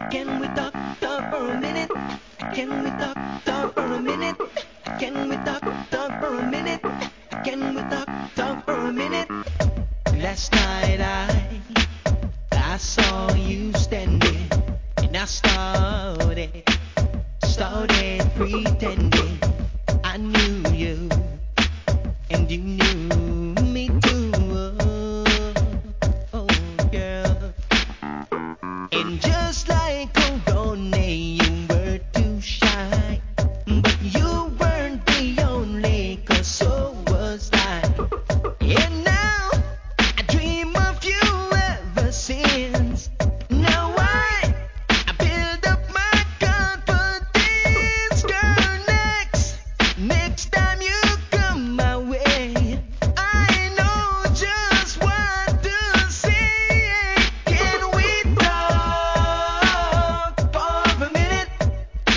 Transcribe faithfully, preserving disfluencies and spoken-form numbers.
Can we talk, talk for a minute? Can we talk, talk for a minute? Can we talk, talk for a minute? Can we talk, talk for a minute? Last night I, I saw you standing, and I started, started pretending I knew you, and you knew me too. Oh, oh girl, and just like